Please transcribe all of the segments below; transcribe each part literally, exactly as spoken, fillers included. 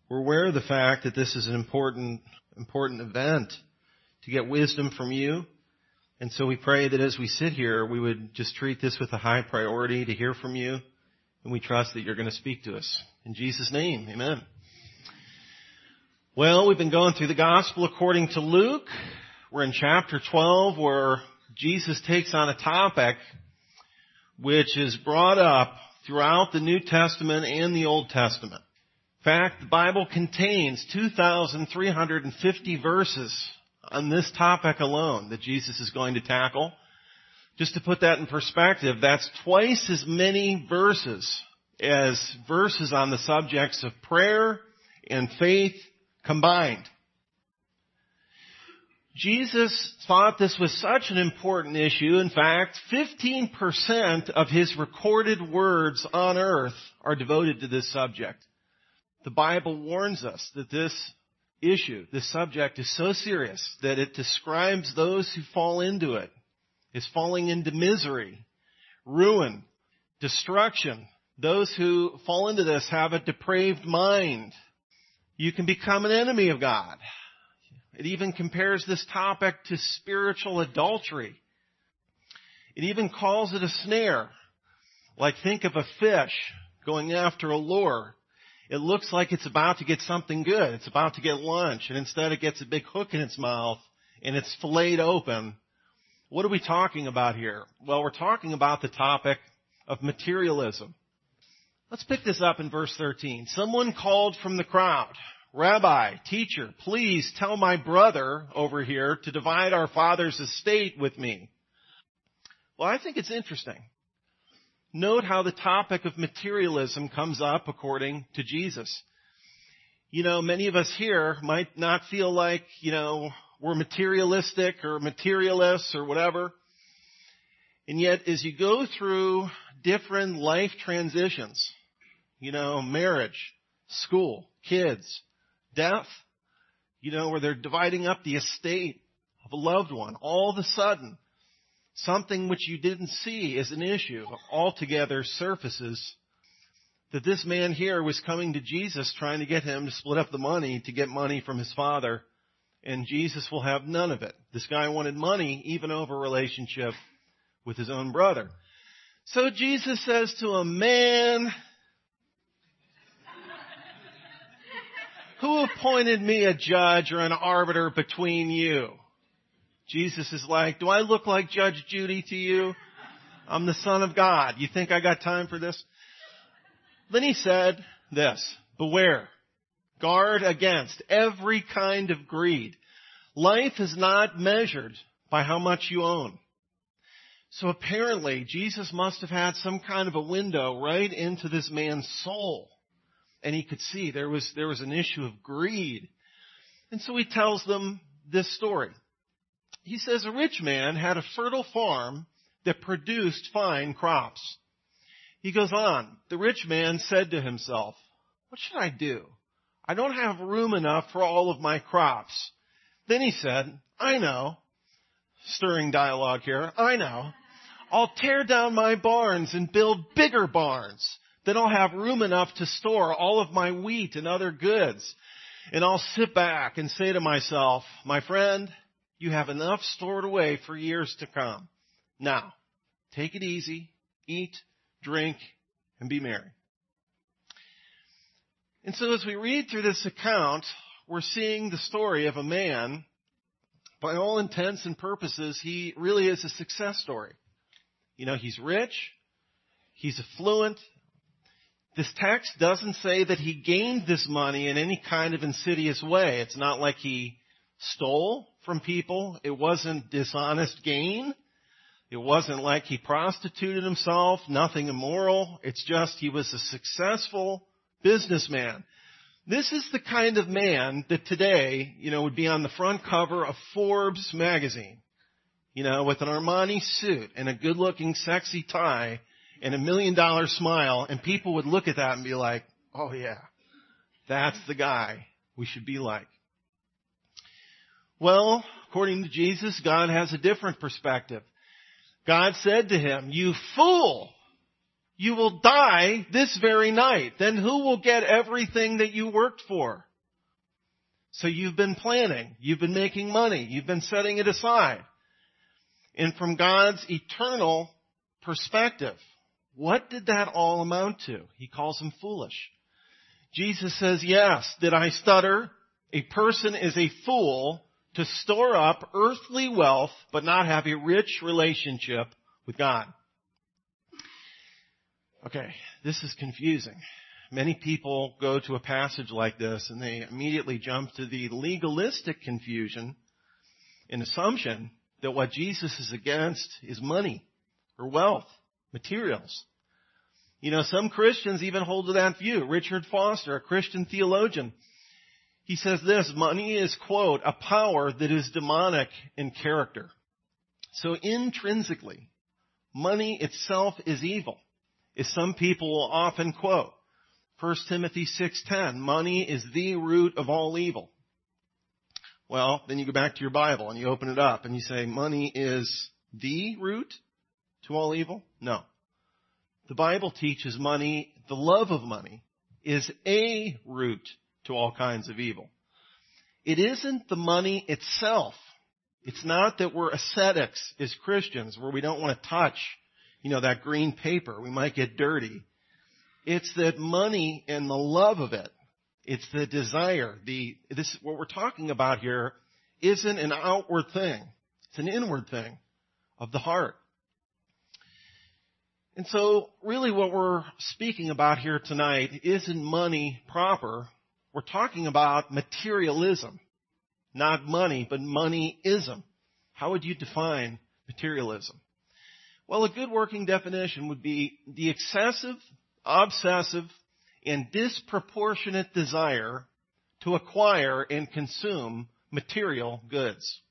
We're aware of the fact that this is an important, important event to get wisdom from you. And so we pray that as we sit here, we would just treat this with a high priority to hear from you. And we trust that you're going to speak to us. In Jesus' name, amen. Well, we've been going through the gospel according to Luke. We're in chapter twelve where Jesus takes on a topic which is brought up throughout the New Testament and the Old Testament. In fact, the Bible contains two thousand three hundred fifty verses on this topic alone that Jesus is going to tackle. Just to put that in perspective, that's twice as many verses as verses on the subjects of prayer and faith combined. Jesus thought this was such an important issue. In fact, fifteen percent of his recorded words on earth are devoted to this subject. The Bible warns us that this issue, this subject is so serious that it describes those who fall into it as falling into misery, ruin, destruction. Those who fall into this have a depraved mind. You can become an enemy of God. It even compares this topic to spiritual adultery. It even calls it a snare. Like think of a fish going after a lure. It looks like it's about to get something good. It's about to get lunch. And instead it gets a big hook in its mouth and it's filleted open. What are we talking about here? Well, we're talking about the topic of materialism. Let's pick this up in verse thirteen. Someone called from the crowd, "Rabbi, teacher, please tell my brother over here to divide our father's estate with me." Well, I think it's interesting. Note how the topic of materialism comes up according to Jesus. You know, many of us here might not feel like, you know, we're materialistic or materialists or whatever. And yet, as you go through different life transitions, you know, marriage, school, kids, death, you know, where they're dividing up the estate of a loved one, all of a sudden, something which you didn't see as an issue altogether surfaces that this man here was coming to Jesus trying to get him to split up the money to get money from his father, and Jesus will have none of it. This guy wanted money even over a relationship with his own brother. So Jesus says to him, "Man, who appointed me a judge or an arbiter between you?" Jesus is like, "Do I look like Judge Judy to you? I'm the Son of God. You think I got time for this?" Then he said this, "Beware, guard against every kind of greed. Life is not measured by how much you own." So apparently, Jesus must have had some kind of a window right into this man's soul. And he could see there was, there was an issue of greed. And so he tells them this story. He says, "A rich man had a fertile farm that produced fine crops." He goes on, "The rich man said to himself, 'What should I do? I don't have room enough for all of my crops.' Then he said, 'I know,'" stirring dialogue here, "I know. I'll tear down my barns and build bigger barns. Then I'll have room enough to store all of my wheat and other goods. And I'll sit back and say to myself, 'My friend, you have enough stored away for years to come. Now, take it easy, eat, drink, and be merry.'" And so as we read through this account, we're seeing the story of a man. By all intents and purposes, he really is a success story. You know, he's rich. He's affluent. This text doesn't say that he gained this money in any kind of insidious way. It's not like he stole from people. It wasn't dishonest gain. It wasn't like he prostituted himself, nothing immoral. It's just he was a successful businessman. This is the kind of man that today, you know, would be on the front cover of Forbes magazine, you know, with an Armani suit and a good-looking, sexy tie and a million-dollar smile, and people would look at that and be like, "Oh yeah, that's the guy we should be like." Well, according to Jesus, God has a different perspective. God said to him, "You fool! You will die this very night. Then who will get everything that you worked for? So you've been planning. You've been making money. You've been setting it aside. And from God's eternal perspective, what did that all amount to? He calls them foolish. Jesus says, yes, did I stutter? A person is a fool to store up earthly wealth but not have a rich relationship with God. Okay, this is confusing. Many people go to a passage like this and they immediately jump to the legalistic confusion and assumption that what Jesus is against is money or wealth, materials. You know, some Christians even hold to that view. Richard Foster, a Christian theologian, he says this: money is, quote, a power that is demonic in character. So intrinsically, money itself is evil. As some people will often quote, First Timothy six ten, money is the root of all evil. Well, then you go back to your Bible and you open it up and you say, money is the root to all evil? No. The Bible teaches money, the love of money, is a root to all kinds of evil. It isn't the money itself. It's not that we're ascetics as Christians where we don't want to touch, you know, that green paper. We might get dirty. It's that money and the love of it, it's the desire. The this what we're talking about here isn't an outward thing. It's an inward thing of the heart. And so really what we're speaking about here tonight isn't money proper. We're talking about materialism. Not money, but moneyism. How would you define materialism? Well, a good working definition would be the excessive, obsessive, and disproportionate desire to acquire and consume material goods.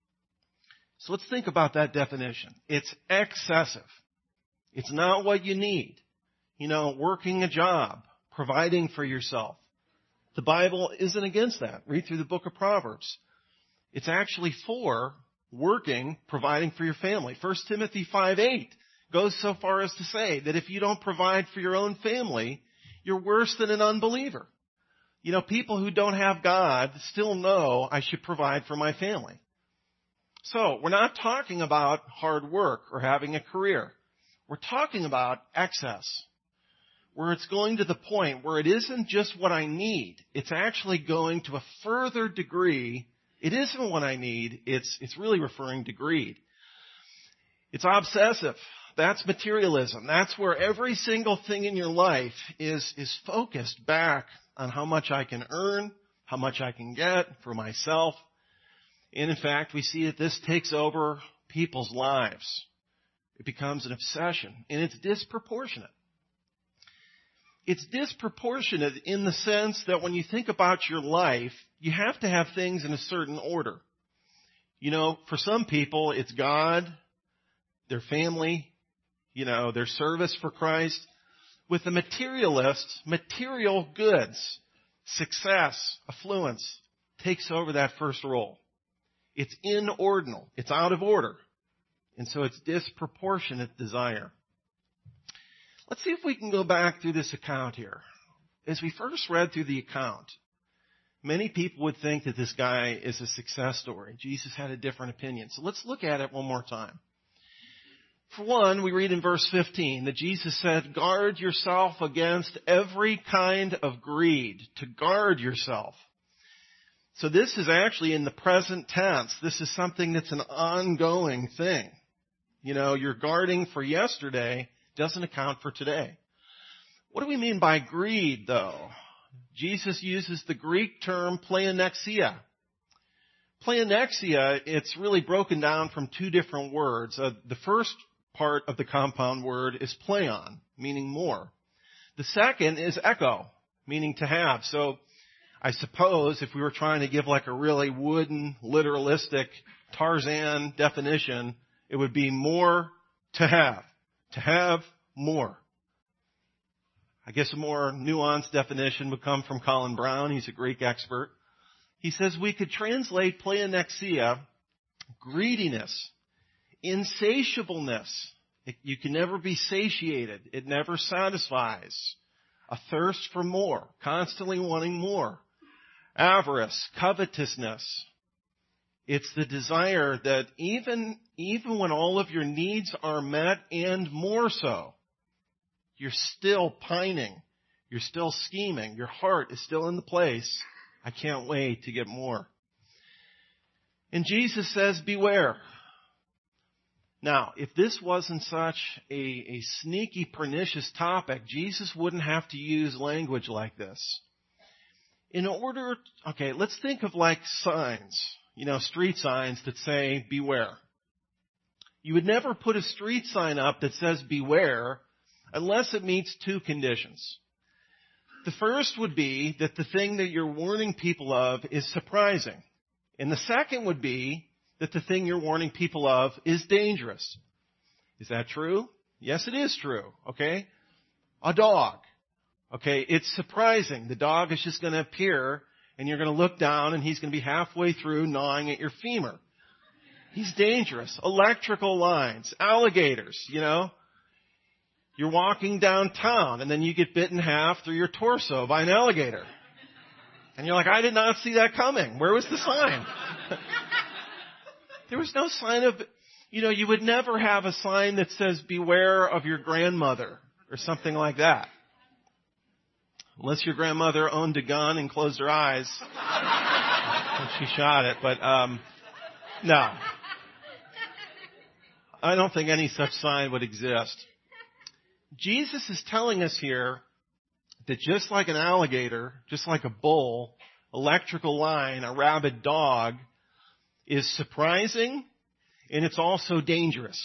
So let's think about that definition. It's excessive. It's not what you need. You know, working a job, providing for yourself. The Bible isn't against that. Read through the book of Proverbs. It's actually for working, providing for your family. First Timothy five eight goes so far as to say that if you don't provide for your own family, you're worse than an unbeliever. You know, people who don't have God still know I should provide for my family. So we're not talking about hard work or having a career. We're talking about excess, where it's going to the point where it isn't just what I need. It's actually going to a further degree. It isn't what I need. It's, it's really referring to greed. It's obsessive. That's materialism. That's where every single thing in your life is, is focused back on how much I can earn, how much I can get for myself. And in fact, we see that this takes over people's lives. It becomes an obsession, and it's disproportionate. It's disproportionate in the sense that when you think about your life, you have to have things in a certain order. You know, for some people, it's God, their family, you know, their service for Christ. With the materialists, material goods, success, affluence, takes over that first role. It's inordinal. It's out of order. And so it's disproportionate desire. Let's see if we can go back through this account here. As we first read through the account, many people would think that this guy is a success story. Jesus had a different opinion. So let's look at it one more time. For one, we read in verse fifteen that Jesus said, guard yourself against every kind of greed. To guard yourself. So this is actually in the present tense. This is something that's an ongoing thing. You know, you're guarding for yesterday doesn't account for today. What do we mean by greed, though? Jesus uses the Greek term pleonexia. Pleonexia, it's really broken down from two different words. Uh, the first part of the compound word is pleon, meaning more. The second is echo, meaning to have. So I suppose if we were trying to give like a really wooden, literalistic Tarzan definition, it would be more to have. To have more. I guess a more nuanced definition would come from Colin Brown. He's a Greek expert. He says we could translate pleonexia, greediness, insatiableness, It, you can never be satiated. It never satisfies. A thirst for more, constantly wanting more. Avarice, covetousness. It's the desire that even, even when all of your needs are met and more so, you're still pining. You're still scheming. Your heart is still in the place. I can't wait to get more. And Jesus says, beware. Now, if this wasn't such a, a sneaky, pernicious topic, Jesus wouldn't have to use language like this. In order, okay, let's think of like signs, you know, street signs that say beware. You would never put a street sign up that says beware unless it meets two conditions. The first would be that the thing that you're warning people of is surprising. And the second would be that the thing you're warning people of is dangerous. Is that true? Yes, it is true. Okay? A dog. Okay, it's surprising. The dog is just going to appear and you're going to look down and he's going to be halfway through gnawing at your femur. He's dangerous. Electrical lines, alligators, you know. You're walking downtown and then you get bit in half through your torso by an alligator. And you're like, I did not see that coming. Where was the sign? There was no sign of, you know, you would never have a sign that says beware of your grandmother or something like that. Unless your grandmother owned a gun and closed her eyes when she shot it. But, um, no. I don't think any such sign would exist. Jesus is telling us here that just like an alligator, just like a bull, electrical line, a rabid dog is surprising and it's also dangerous.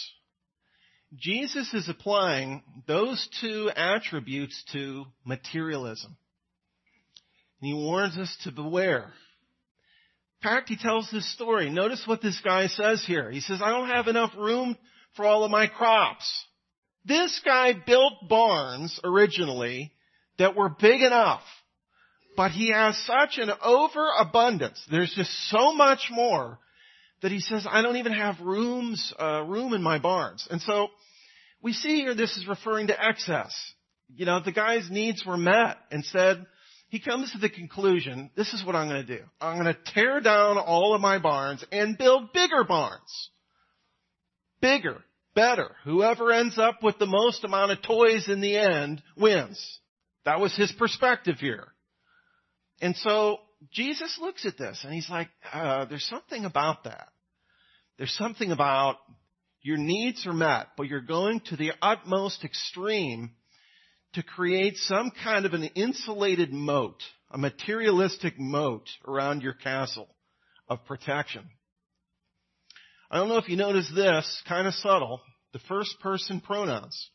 Jesus is applying those two attributes to materialism. And he warns us to beware. In fact, he tells this story. Notice what this guy says here. He says, I don't have enough room for all of my crops. This guy built barns originally that were big enough, but he has such an overabundance. There's just so much more that he says, I don't even have rooms, uh, room in my barns. And so we see here this is referring to excess. You know, the guy's needs were met and said, he comes to the conclusion, this is what I'm going to do. I'm going to tear down all of my barns and build bigger barns. Bigger. Better. Whoever ends up with the most amount of toys in the end wins. That was his perspective here. And so Jesus looks at this and he's like, uh, there's something about that. There's something about your needs are met, but you're going to the utmost extreme to create some kind of an insulated moat, a materialistic moat around your castle of protection. I don't know if you noticed this, kind of subtle, the first person pronouns.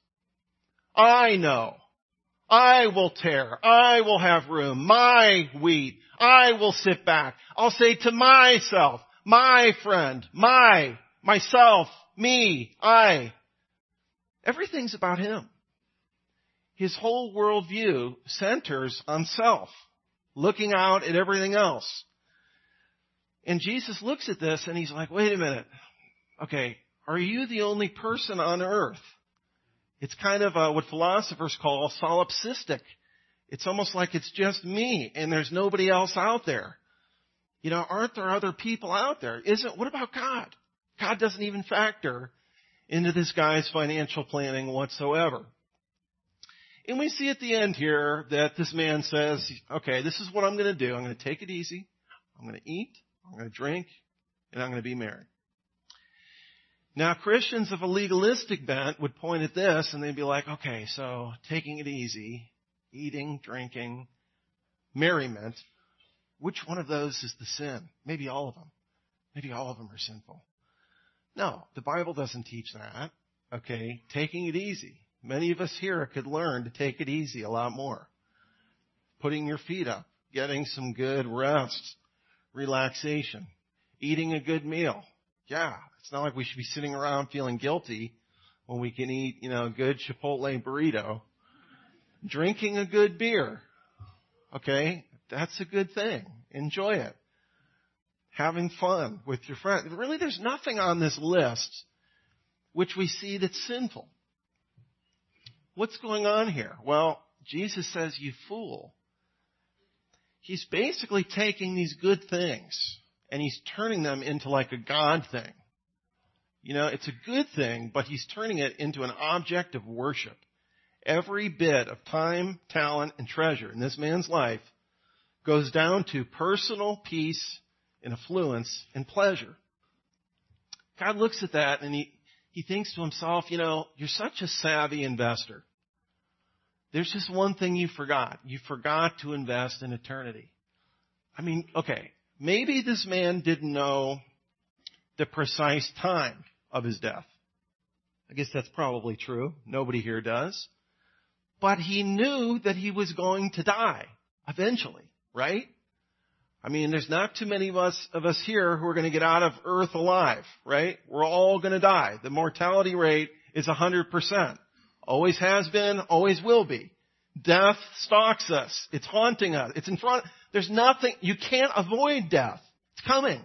I know. I will tear. I will have room. My wheat. I will sit back. I'll say to myself, my friend, my, myself, me, I. Everything's about him. His whole worldview centers on self, looking out at everything else. And Jesus looks at this and he's like, wait a minute. Okay, are you the only person on earth? It's kind of uh, what philosophers call solipsistic. It's almost like it's just me and there's nobody else out there. You know, aren't there other people out there? Isn't, what about God? God doesn't even factor into this guy's financial planning whatsoever. And we see at the end here that this man says, okay, this is what I'm going to do. I'm going to take it easy. I'm going to eat. I'm going to drink. And I'm going to be merry. Now, Christians of a legalistic bent would point at this and they'd be like, okay, so taking it easy, eating, drinking, merriment, which one of those is the sin? Maybe all of them. Maybe all of them are sinful. No, the Bible doesn't teach that. Okay, taking it easy. Many of us here could learn to take it easy a lot more. Putting your feet up, getting some good rest, relaxation, eating a good meal. Yeah, it's not like we should be sitting around feeling guilty when we can eat, you know, a good Chipotle burrito. Drinking a good beer. Okay, that's a good thing. Enjoy it. Having fun with your friends. Really, there's nothing on this list which we see that's sinful. What's going on here? Well, Jesus says, you fool. He's basically taking these good things and he's turning them into like a God thing. You know, it's a good thing, but he's turning it into an object of worship. Every bit of time, talent, and treasure in this man's life goes down to personal peace and affluence and pleasure. God looks at that and he, he thinks to himself, you know, you're such a savvy investor. There's just one thing you forgot. You forgot to invest in eternity. I mean, okay, maybe this man didn't know the precise time of his death. I guess that's probably true. Nobody here does. But he knew that he was going to die eventually, right? I mean, there's not too many of us of us here who are going to get out of earth alive, right? We're all going to die. The mortality rate is one hundred percent. Always has been, always will be. Death stalks us. It's haunting us. It's in front. There's nothing, you can't avoid death. It's coming.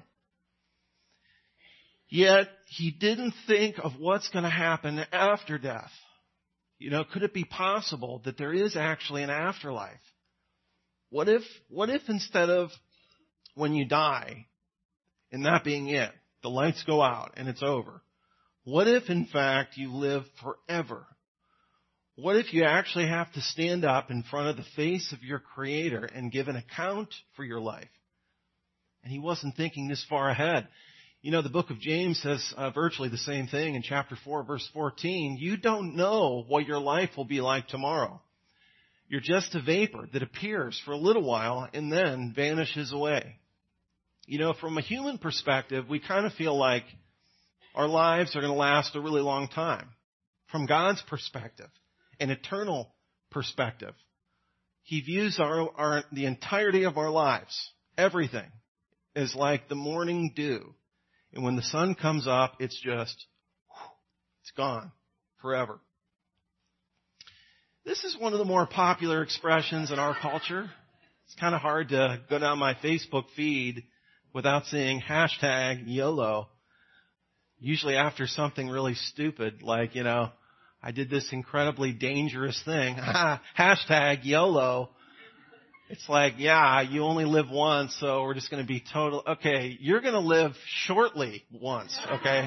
Yet, he didn't think of what's going to happen after death. You know, could it be possible that there is actually an afterlife? What if, what if instead of when you die and that being it, the lights go out and it's over? What if in fact you live forever? What if you actually have to stand up in front of the face of your Creator and give an account for your life? And he wasn't thinking this far ahead. You know, the book of James says uh, virtually the same thing in chapter four, verse fourteen. You don't know what your life will be like tomorrow. You're just a vapor that appears for a little while and then vanishes away. You know, from a human perspective, we kind of feel like our lives are going to last a really long time. From God's perspective, an eternal perspective, he views our, our the entirety of our lives, everything, as like the morning dew. And when the sun comes up, it's just, it's gone forever. This is one of the more popular expressions in our culture. It's kind of hard to go down my Facebook feed without seeing hashtag YOLO. Usually after something really stupid, like, you know, I did this incredibly dangerous thing. Hashtag YOLO. It's like, yeah, you only live once, so we're just going to be total. Okay, you're going to live shortly once, okay?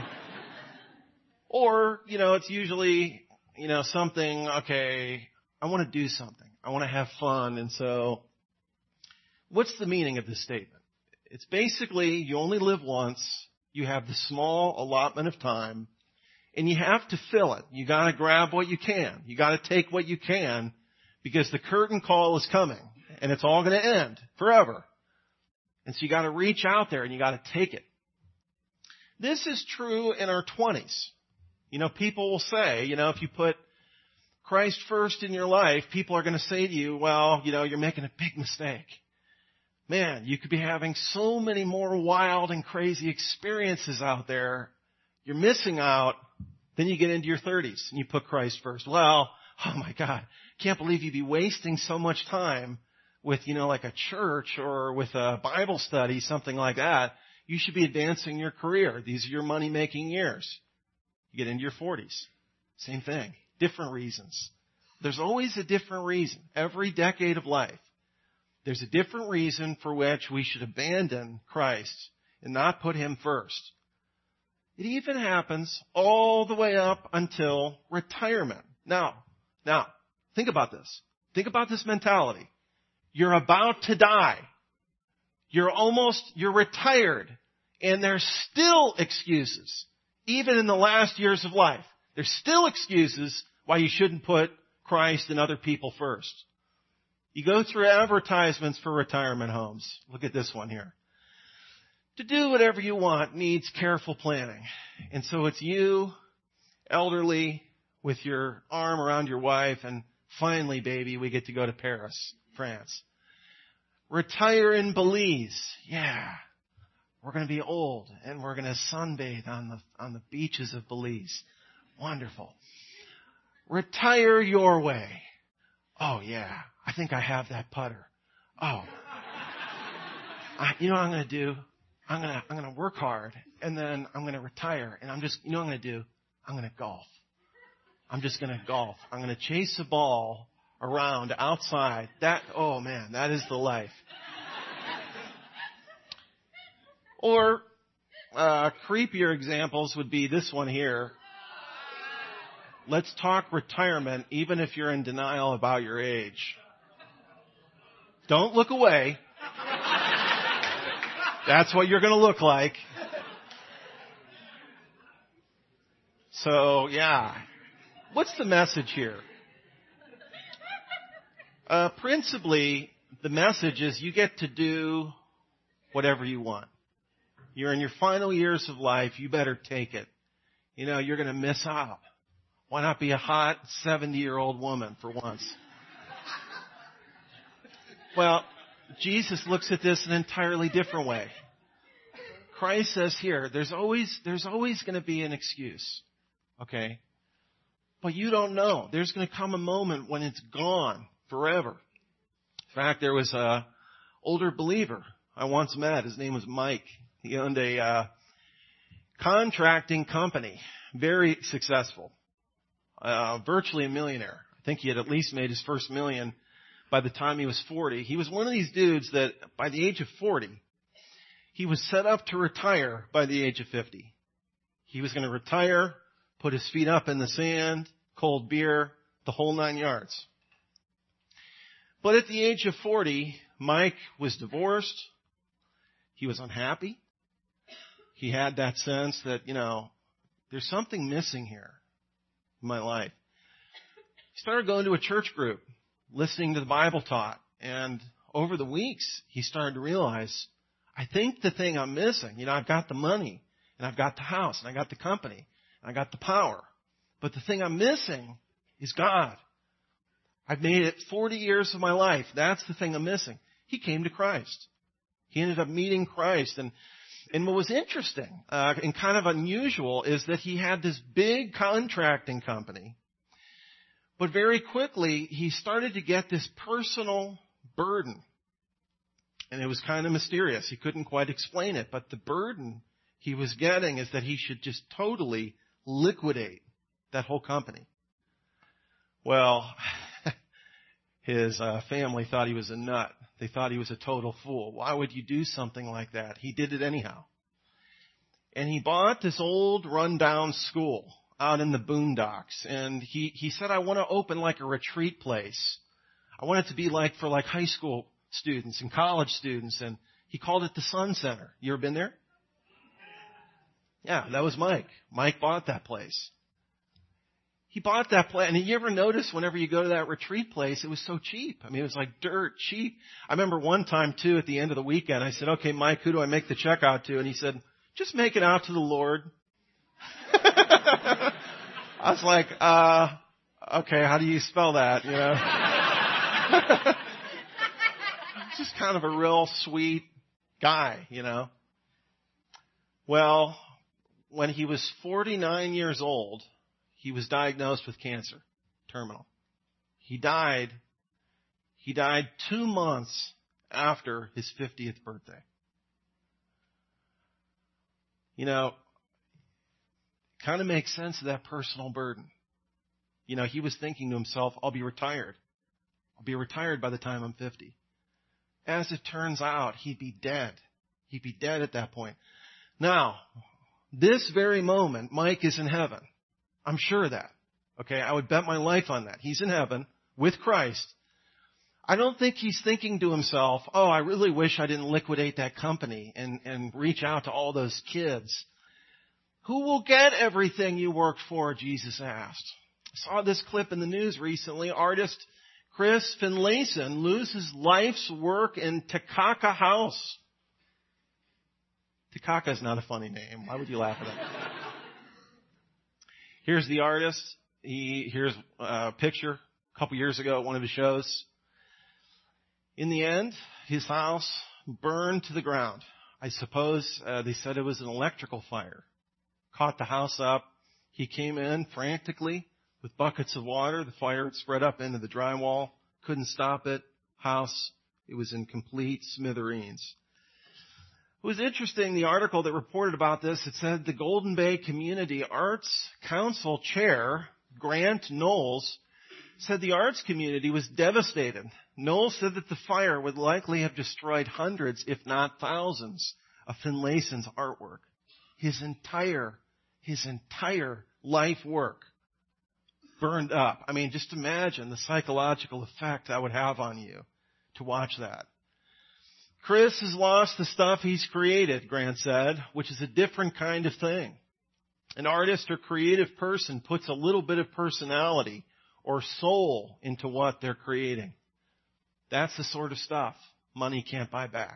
Or, you know, it's usually, you know, something, okay, I want to do something. I want to have fun. And so what's the meaning of this statement? It's basically you only live once. You have the small allotment of time and you have to fill it. You got to grab what you can. You got to take what you can because the curtain call is coming. And it's all going to end forever. And so you got to reach out there and you got to take it. This is true in our twenties. You know, people will say, you know, if you put Christ first in your life, people are going to say to you, well, you know, you're making a big mistake. Man, you could be having so many more wild and crazy experiences out there. You're missing out. Then you get into your thirties and you put Christ first. Well, oh my God, can't believe you'd be wasting so much time with, you know, like a church or with a Bible study, something like that. You should be advancing your career. These are your money-making years. You get into your forties. Same thing. Different reasons. There's always a different reason. Every decade of life, there's a different reason for which we should abandon Christ and not put Him first. It even happens all the way up until retirement. Now, now, think about this. Think about this mentality. You're about to die. You're almost, you're retired. And there's still excuses. Even in the last years of life. There's still excuses why you shouldn't put Christ and other people first. You go through advertisements for retirement homes. Look at this one here. To do whatever you want needs careful planning. And so it's you, elderly, with your arm around your wife, and finally, baby, we get to go to Paris, France. Retire in Belize. Yeah. We're going to be old and we're going to sunbathe on the, on the beaches of Belize. Wonderful. Retire your way. Oh yeah. I think I have that putter. Oh. I, you know what I'm going to do? I'm going to, I'm going to work hard and then I'm going to retire and I'm just, you know what I'm going to do? I'm going to golf. I'm just going to golf. I'm going to chase a ball around outside. That, oh man, that is the life. Or uh, creepier examples would be this one here. Let's talk retirement, even if you're in denial about your age. Don't look away. That's what you're going to look like. So, yeah. What's the message here? Uh, principally, the message is you get to do whatever you want. You're in your final years of life. You better take it. You know, you're going to miss out. Why not be a hot seventy-year-old woman for once? Well, Jesus looks at this an entirely different way. Christ says here, there's always, there's always going to be an excuse. Okay? But you don't know. There's going to come a moment when it's gone forever. In fact, there was a older believer I once met. His name was Mike. He owned a uh, contracting company, very successful, uh, virtually a millionaire. I think he had at least made his first million by the time he was forty. He was one of these dudes that by the age of forty, he was set up to retire by the age of fifty. He was going to retire, put his feet up in the sand, cold beer, the whole nine yards. But at the age of forty, Mike was divorced. He was unhappy. He had that sense that, you know, there's something missing here in my life. He started going to a church group, listening to the Bible taught. And over the weeks, he started to realize, I think the thing I'm missing, you know, I've got the money, and I've got the house, and I got the company, and I got the power. But the thing I'm missing is God. I've made it forty years of my life. That's the thing I'm missing. He came to Christ. He ended up meeting Christ. And, and what was interesting uh, and kind of unusual is that he had this big contracting company. But very quickly, he started to get this personal burden. And it was kind of mysterious. He couldn't quite explain it. But the burden he was getting is that he should just totally liquidate that whole company. Well, his uh, family thought he was a nut. They thought he was a total fool. Why would you do something like that? He did it anyhow. And he bought this old rundown school out in the boondocks. And he, he said, I want to open like a retreat place. I want it to be like for like high school students and college students. And he called it the Sun Center. You ever been there? Yeah, that was Mike. Mike bought that place. He bought that place. And you ever notice whenever you go to that retreat place, it was so cheap. I mean, it was like dirt cheap. I remember one time, too, at the end of the weekend, I said, okay, Mike, who do I make the check out to? And he said, just make it out to the Lord. I was like, uh, okay, how do you spell that, you know? Just kind of a real sweet guy, you know? Well, when he was forty-nine years old, he was diagnosed with cancer, terminal. He died, he died two months after his fiftieth birthday. You know, kind of makes sense of that personal burden. You know, he was thinking to himself, I'll be retired. I'll be retired by the time I'm fifty. As it turns out, he'd be dead. He'd be dead at that point. Now, this very moment, Mike is in heaven. I'm sure of that. Okay, I would bet my life on that. He's in heaven with Christ. I don't think he's thinking to himself, oh, I really wish I didn't liquidate that company and, and reach out to all those kids. Who will get everything you worked for, Jesus asked. I saw this clip in the news recently. Artist Chris Finlayson loses life's work in Takaka House. Takaka is not a funny name. Why would you laugh at it? Here's the artist. He, here's a picture a couple years ago at one of his shows. In the end, his house burned to the ground. I suppose uh, they said it was an electrical fire. Caught the house up. He came in frantically with buckets of water. The fire had spread up into the drywall. Couldn't stop it. House, it was in complete smithereens. It was interesting, the article that reported about this, it said the Golden Bay Community Arts Council chair, Grant Knowles said the arts community was devastated. Knowles said that the fire would likely have destroyed hundreds, if not thousands, of Finlayson's artwork. His entire, his entire life work burned up. I mean, just imagine the psychological effect that would have on you to watch that. Chris has lost the stuff he's created, Grant said, which is a different kind of thing. An artist or creative person puts a little bit of personality or soul into what they're creating. That's the sort of stuff money can't buy back.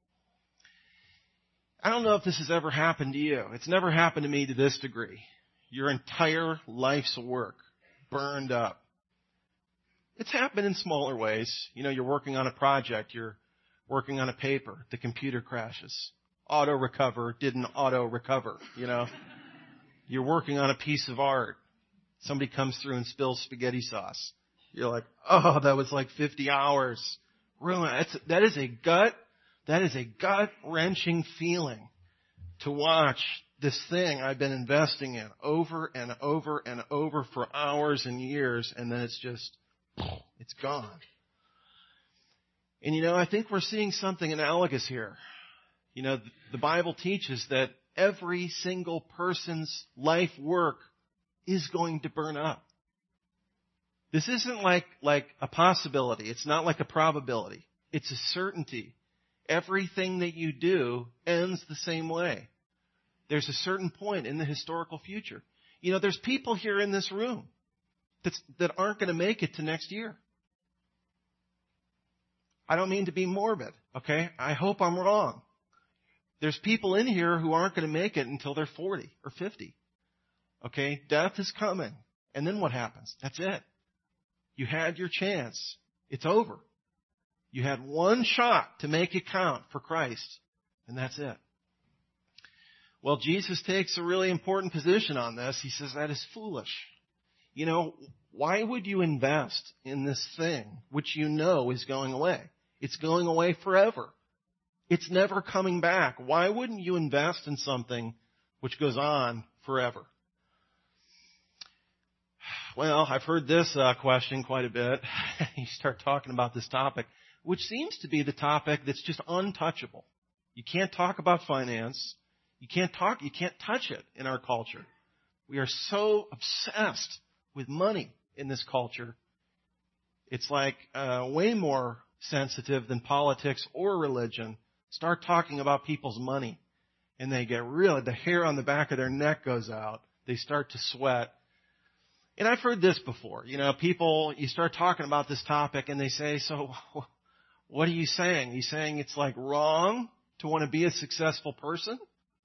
I don't know if this has ever happened to you. It's never happened to me to this degree. Your entire life's work burned up. It's happened in smaller ways. You know, you're working on a project, you're working on a paper, the computer crashes. Auto recover didn't auto recover, you know. You're working on a piece of art. Somebody comes through and spills spaghetti sauce. You're like, oh, that was like fifty hours. Ruin. That's, that is a gut, that is a gut-wrenching feeling to watch this thing I've been investing in over and over and over for hours and years, and then it's just, it's gone. And you know, I think we're seeing something analogous here. You know, the Bible teaches that every single person's life work is going to burn up. This isn't like, like a possibility. It's not like a probability. It's a certainty. Everything that you do ends the same way. There's a certain point in the historical future. You know, there's people here in this room that's, that aren't going to make it to next year. I don't mean to be morbid, okay? I hope I'm wrong. There's people in here who aren't going to make it until they're forty or fifty. Okay? Death is coming. And then what happens? That's it. You had your chance. It's over. You had one shot to make it count for Christ. And that's it. Well, Jesus takes a really important position on this. He says that is foolish. You know, why would you invest in this thing which you know is going away? It's going away forever. It's never coming back. Why wouldn't you invest in something which goes on forever? Well, I've heard this uh, question quite a bit. You start talking about this topic, which seems to be the topic that's just untouchable. You can't talk about finance. You can't talk, you can't touch it in our culture. We are so obsessed with money in this culture. It's like uh, way more sensitive than politics or religion. Start talking about people's money, and they get really, the hair on the back of their neck goes out. They start to sweat. And I've heard this before. You know, people, you start talking about this topic, and they say, so what are you saying? Are you saying it's like wrong to want to be a successful person?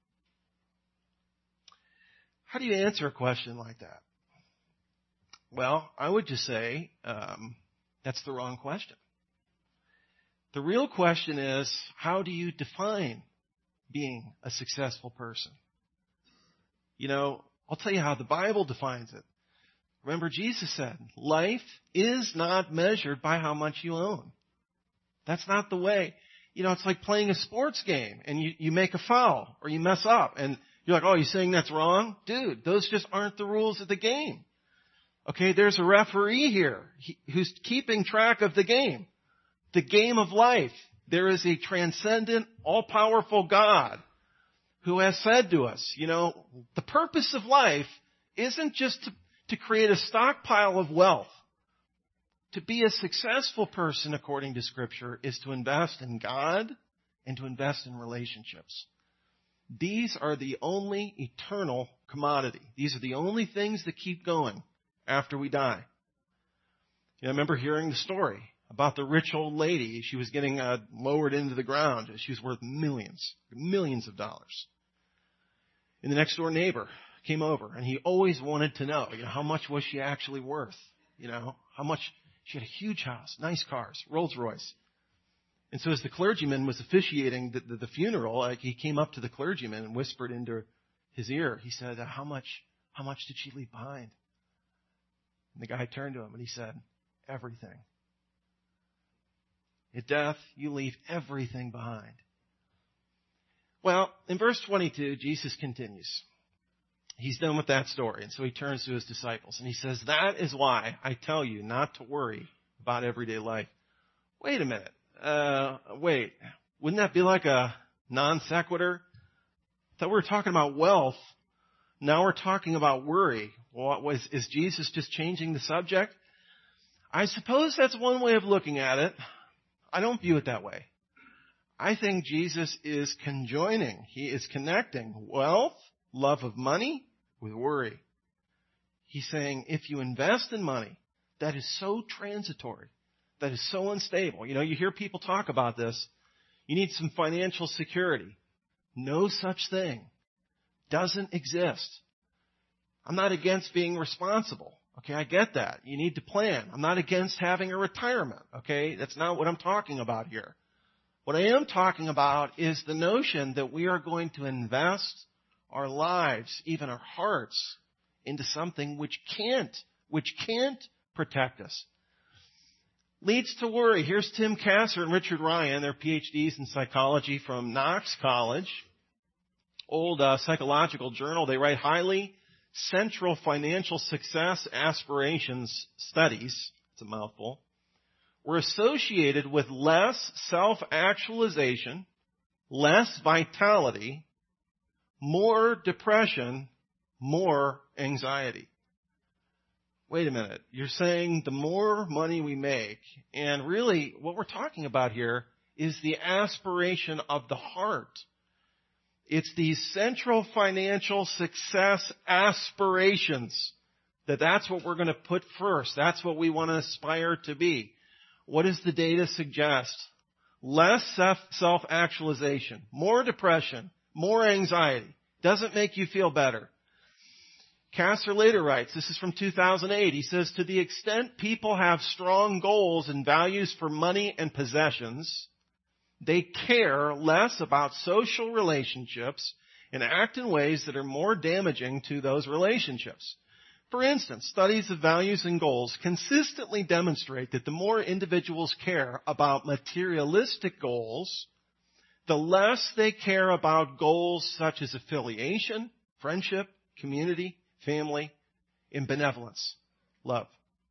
How do you answer a question like that? Well, I would just say um, that's the wrong question. The real question is, how do you define being a successful person? You know, I'll tell you how the Bible defines it. Remember, Jesus said, life is not measured by how much you own. That's not the way. You know, it's like playing a sports game, and you, you make a foul, or you mess up, and you're like, oh, you're saying that's wrong? Dude, those just aren't the rules of the game. Okay, there's a referee here who's keeping track of the game. The game of life. There is a transcendent, all-powerful God who has said to us, you know, the purpose of life isn't just to, to create a stockpile of wealth. To be a successful person, according to Scripture, is to invest in God and to invest in relationships. These are the only eternal commodity. These are the only things that keep going after we die. You know, I remember hearing the story about the rich old lady. She was getting uh, lowered into the ground. She was worth millions, millions of dollars. And the next door neighbor came over, and he always wanted to know, you know, how much was she actually worth? You know, how much? She had a huge house, nice cars, Rolls Royce. And so as the clergyman was officiating the, the, the funeral, like, he came up to the clergyman and whispered into his ear. He said, how much, how much did she leave behind? And the guy turned to him and he said, everything. At death, you leave everything behind. Well, in verse twenty-two, Jesus continues. he's done with that story. And so he turns to his disciples and he says, that is why I tell you not to worry about everyday life. Wait a minute. Uh, wait, wouldn't that be like a non sequitur? I thought we were talking about wealth. Now we're talking about worry. What was, is Jesus just changing the subject? I suppose that's one way of looking at it. I don't view it that way. I think Jesus is conjoining. He is connecting wealth, love of money, with worry. He's saying if you invest in money, that is so transitory, that is so unstable. You know, you hear people talk about this. You need some financial security. No such thing. Doesn't exist. I'm not against being responsible. Okay, I get that. You need to plan. I'm not against having a retirement. Okay, that's not what I'm talking about here. What I am talking about is the notion that we are going to invest our lives, even our hearts, into something which can't, which can't protect us. Leads to worry. Here's Tim Kasser and Richard Ryan, their P H Ds in psychology from Knox College. Old uh, psychological journal. They write highly central financial success aspirations studies, it's a mouthful, were associated with less self-actualization, less vitality, more depression, more anxiety. Wait a minute. You're saying the more money we make, and really what we're talking about here is the aspiration of the heart. It's these central financial success aspirations that that's what we're going to put first. That's what we want to aspire to be. What does the data suggest? Less self-actualization, more depression, more anxiety. Doesn't make you feel better. Kasser later writes, this is from two thousand eight, he says, to the extent people have strong goals and values for money and possessions, they care less about social relationships and act in ways that are more damaging to those relationships. For instance, studies of values and goals consistently demonstrate that the more individuals care about materialistic goals, the less they care about goals such as affiliation, friendship, community, family, and benevolence, love.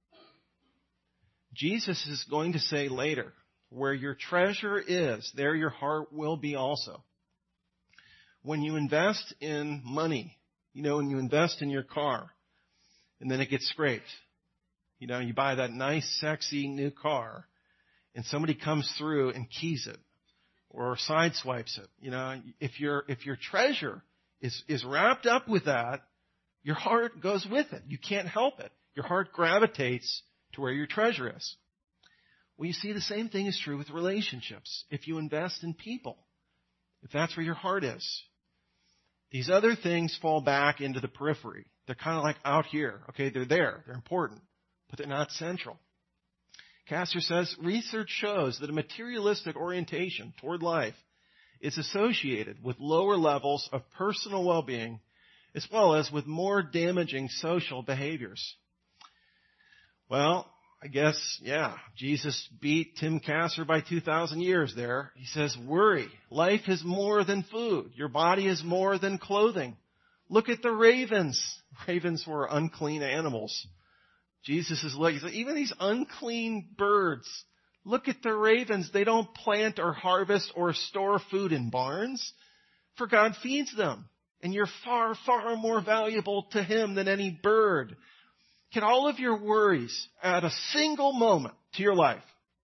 Jesus is going to say later, where your treasure is, there your heart will be also. When you invest in money, you know, when you invest in your car, and then it gets scraped, you know, you buy that nice, sexy new car, and somebody comes through and keys it, or sideswipes it. You know, if your if your treasure is is wrapped up with that, your heart goes with it. You can't help it. Your heart gravitates to where your treasure is. Well, you see, the same thing is true with relationships. If you invest in people, if that's where your heart is, these other things fall back into the periphery. They're kind of like out here. Okay, they're there. They're important, but they're not central. Kasser says, research shows that a materialistic orientation toward life is associated with lower levels of personal well-being as well as with more damaging social behaviors. Well, I guess, yeah, Jesus beat Tim Kasser by two thousand years there. He says, worry. Life is more than food. Your body is more than clothing. Look at the ravens. Ravens were unclean animals. Jesus is looking, even these unclean birds, look at the ravens. They don't plant or harvest or store food in barns, for God feeds them. And you're far, far more valuable to Him than any bird. Can all of your worries add a single moment to your life?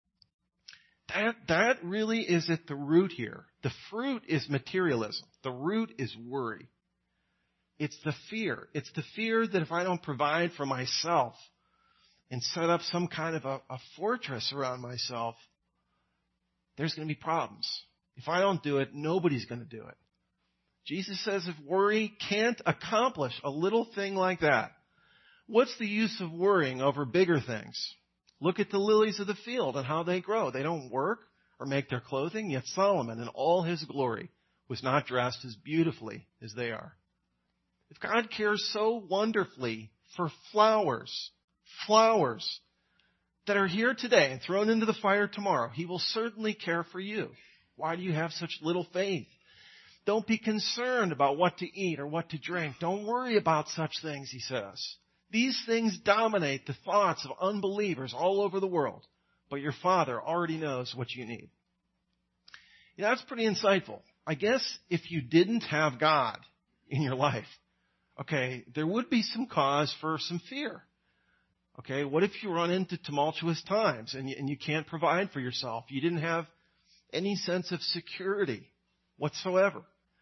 That, that really is at the root here. The fruit is materialism. The root is worry. It's the fear. It's the fear that if I don't provide for myself and set up some kind of a, a fortress around myself, there's going to be problems. If I don't do it, nobody's going to do it. Jesus says if worry can't accomplish a little thing like that, what's the use of worrying over bigger things? Look at the lilies of the field and how they grow. They don't work or make their clothing, yet Solomon in all his glory was not dressed as beautifully as they are. If God cares so wonderfully for flowers, flowers that are here today and thrown into the fire tomorrow, He will certainly care for you. Why do you have such little faith? Don't be concerned about what to eat or what to drink. Don't worry about such things, he says. These things dominate the thoughts of unbelievers all over the world, but your Father already knows what you need. You know, that's pretty insightful. I guess if you didn't have God in your life, okay, there would be some cause for some fear. Okay, what if you run into tumultuous times and you, and you can't provide for yourself? You didn't have any sense of security whatsoever.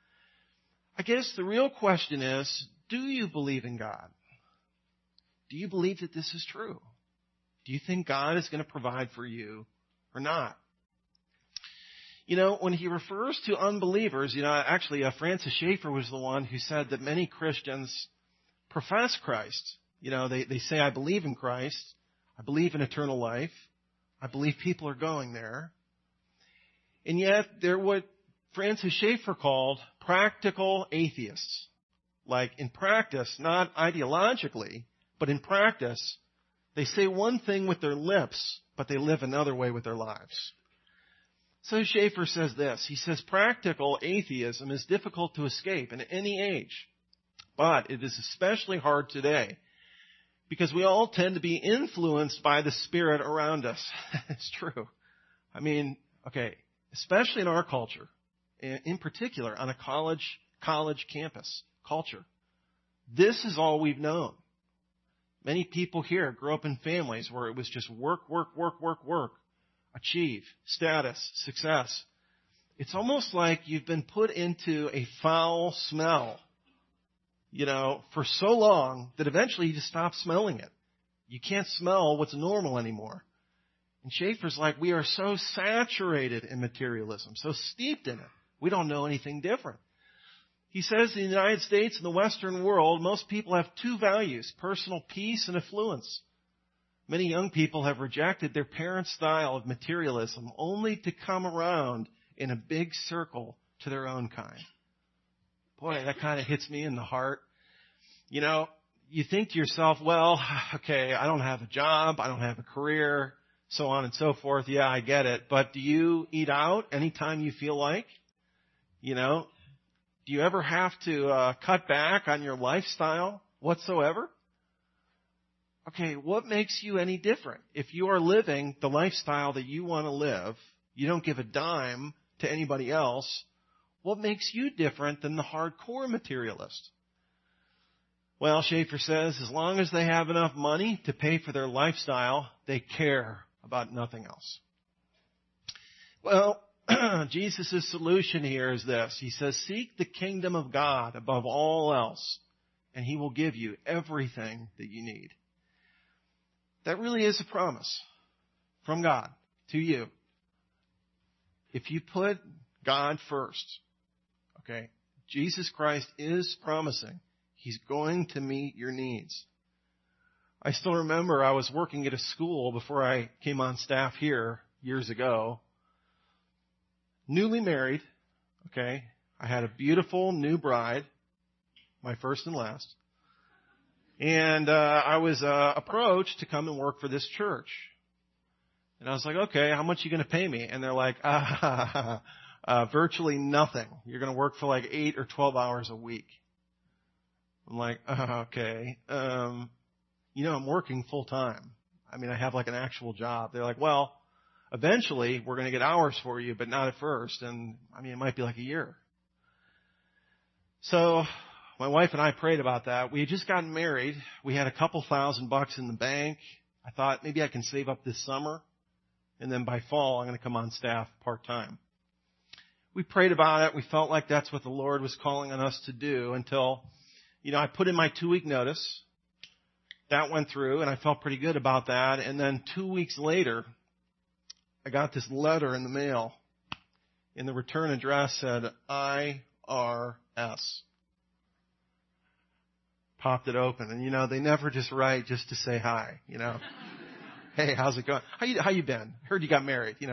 I guess the real question is, do you believe in God? Do you believe that this is true? Do you think God is going to provide for you or not? You know, when he refers to unbelievers, you know, actually uh, Francis Schaeffer was the one who said that many Christians profess Christ. You know, they, they say, I believe in Christ. I believe in eternal life. I believe people are going there. And yet they're what Francis Schaeffer called practical atheists. Like in practice, not ideologically, but in practice, they say one thing with their lips, but they live another way with their lives. So Schaeffer says this. He says, practical atheism is difficult to escape in any age, but it is especially hard today because we all tend to be influenced by the spirit around us. It's true. I mean, okay, especially in our culture, in particular on a college college campus culture. This is all we've known. Many people here grew up in families where it was just work, work, work, work, work, achieve, status, success. It's almost like you've been put into a foul smell, you know, for so long that eventually you just stop smelling it. You can't smell what's normal anymore. And Schaeffer's like, we are so saturated in materialism, so steeped in it. We don't know anything different. He says in the United States and the Western world, most people have two values, personal peace and affluence. Many young people have rejected their parents' style of materialism only to come around in a big circle to their own kind. Boy, that kind of hits me in the heart. You know, you think to yourself, well, okay, I don't have a job, I don't have a career, so on and so forth. Yeah, I get it. But do you eat out anytime you feel like? You know, do you ever have to uh, cut back on your lifestyle whatsoever? Okay, what makes you any different? If you are living the lifestyle that you want to live, you don't give a dime to anybody else, what makes you different than the hardcore materialist? Well, Schaeffer says, as long as they have enough money to pay for their lifestyle, they care about nothing else. Well, Jesus' solution here is this. He says, seek the kingdom of God above all else, and he will give you everything that you need. That really is a promise from God to you. If you put God first, okay, Jesus Christ is promising he's going to meet your needs. I still remember I was working at a school before I came on staff here years ago. Newly married, okay, I had a beautiful new bride, my first and last. And uh, I was uh, approached to come and work for this church. And I was like, okay, how much are you going to pay me? And they're like, ah, uh, virtually nothing. You're going to work for like eight or twelve hours a week. I'm like, uh, okay. Um, you know, I'm working full time. I mean, I have like an actual job. They're like, well, eventually we're going to get hours for you, but not at first. And I mean, it might be like a year. So my wife and I prayed about that. We had just gotten married. We had a couple thousand bucks in the bank. I thought maybe I can save up this summer. And then by fall, I'm going to come on staff part-time. We prayed about it. We felt like that's what the Lord was calling on us to do until, you know, I put in my two-week notice. That went through, and I felt pretty good about that. And then two weeks later, I got this letter in the mail. And the return address said I R S. Popped it open. And, you know, they never just write just to say hi, you know. Hey, how's it going? How you, how you been? Heard you got married, you know.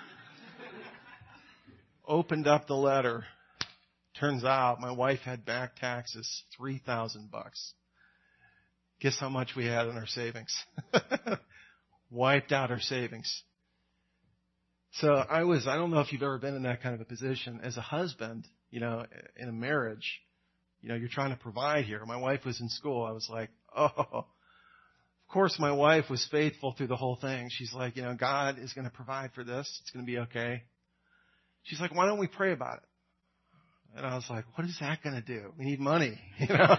Opened up the letter. Turns out my wife had back taxes, three thousand bucks. Guess how much we had in our savings? Wiped out our savings. So I was, I don't know if you've ever been in that kind of a position as a husband, you know, in a marriage, you know, you're trying to provide here. My wife was in school. I was like, oh, of course my wife was faithful through the whole thing. She's like, you know, God is going to provide for this. It's going to be okay. She's like, why don't we pray about it? And I was like, what is that going to do? We need money, you know?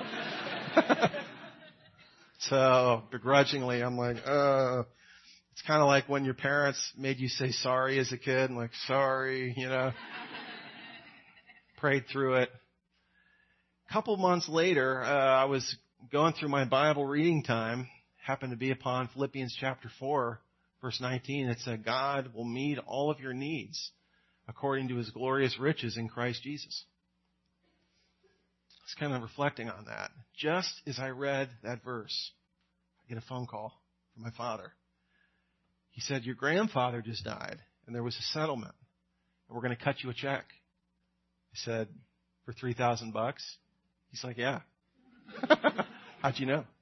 So begrudgingly, I'm like, uh, it's kind of like when your parents made you say sorry as a kid. I'm like, sorry, you know, prayed through it. A couple months later, uh, I was going through my Bible reading time, happened to be upon Philippians chapter four, verse nineteen. It said, God will meet all of your needs according to his glorious riches in Christ Jesus. I was kind of reflecting on that. Just as I read that verse, I get a phone call from my father. He said, your grandfather just died, and there was a settlement, and we're going to cut you a check. I said, for three thousand bucks? He's like, yeah. How'd you know?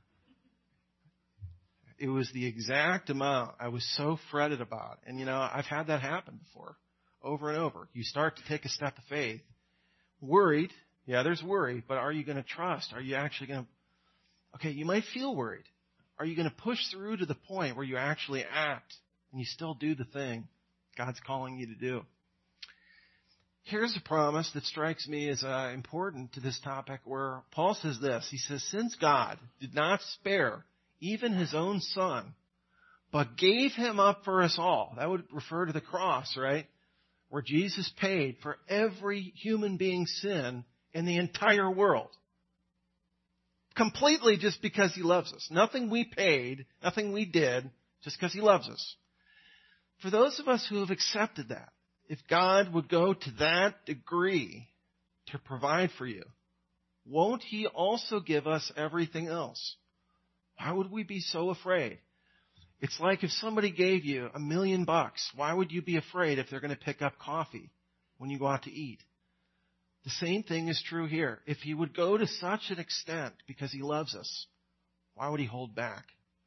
It was the exact amount I was so fretted about. And, you know, I've had that happen before, over and over. You start to take a step of faith, worried. Yeah, there's worry, but are you going to trust? Are you actually going to, okay, you might feel worried. Are you going to push through to the point where you actually act and you still do the thing God's calling you to do? Here's a promise that strikes me as uh, important to this topic where Paul says this. He says, since God did not spare even his own son, but gave him up for us all. That would refer to the cross, right? Where Jesus paid for every human being's sin in the entire world. Completely just because he loves us. Nothing we paid, nothing we did, just because he loves us. For those of us who have accepted that, if God would go to that degree to provide for you, won't he also give us everything else? Why would we be so afraid? It's like if somebody gave you a million bucks, why would you be afraid if they're going to pick up coffee when you go out to eat? The same thing is true here. If he would go to such an extent because he loves us, why would he hold back?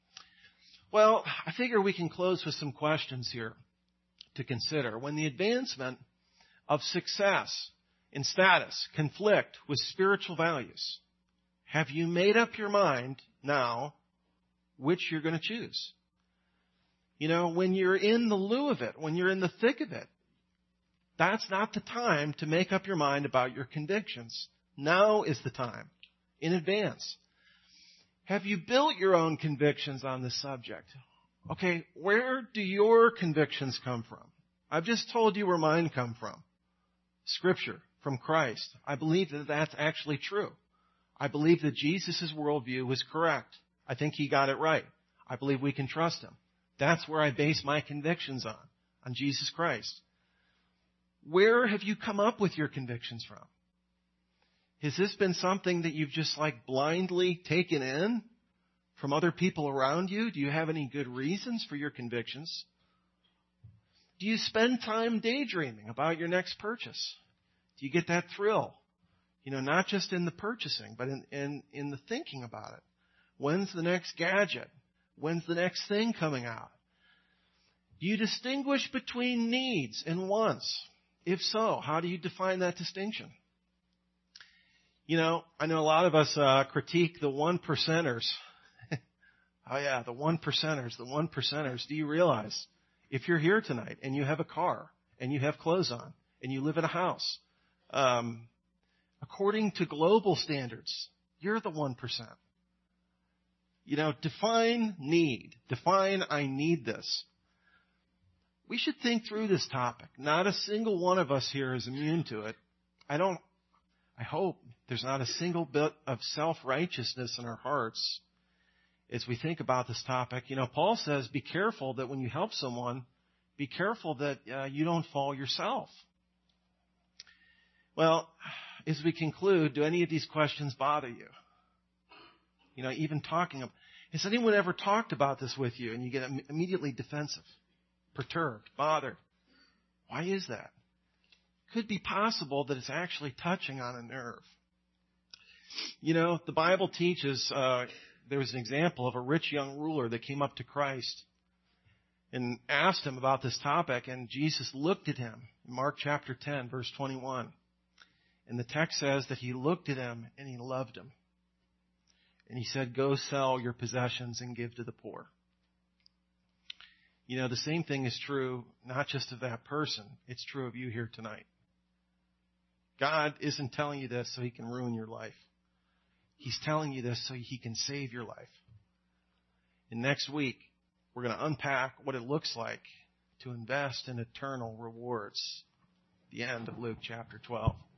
Well, I figure we can close with some questions here to consider. When the advancement of success and status conflict with spiritual values, have you made up your mind now which you're going to choose? You know, when you're in the lieu of it, when you're in the thick of it, that's not the time to make up your mind about your convictions. Now is the time, in advance. Have you built your own convictions on this subject? Okay, where do your convictions come from? I've just told you where mine come from. Scripture, from Christ. I believe that that's actually true. I believe that Jesus' worldview was correct. I think he got it right. I believe we can trust him. That's where I base my convictions on, on Jesus Christ. Where have you come up with your convictions from? Has this been something that you've just like blindly taken in from other people around you? Do you have any good reasons for your convictions? Do you spend time daydreaming about your next purchase? Do you get that thrill? You know, not just in the purchasing, but in, in, in the thinking about it. When's the next gadget? When's the next thing coming out? Do you distinguish between needs and wants? If so, how do you define that distinction? You know, I know a lot of us uh, critique the one percenters. Oh yeah, the one percenters, the one percenters. Do you realize if you're here tonight and you have a car and you have clothes on and you live in a house, um, according to global standards, you're the one percent. You know, define need. Define I need this. We should think through this topic. Not a single one of us here is immune to it. I don't, I hope there's not a single bit of self-righteousness in our hearts as we think about this topic. You know, Paul says, be careful that when you help someone, be careful that uh, you don't fall yourself. Well, as we conclude, do any of these questions bother you? You know, even talking about, has anyone ever talked about this with you and you get immediately defensive? Perturbed, bothered. Why is that? Could be possible that it's actually touching on a nerve. You know, the Bible teaches, uh, there was an example of a rich young ruler that came up to Christ. and asked him about this topic, and Jesus looked at him in Mark chapter ten, verse twenty-one. And the text says that he looked at him and he loved him. And he said, go sell your possessions and give to the poor. You know, the same thing is true not just of that person. It's true of you here tonight. God isn't telling you this so he can ruin your life. He's telling you this so he can save your life. And next week, we're going to unpack what it looks like to invest in eternal rewards. The end of Luke chapter twelve.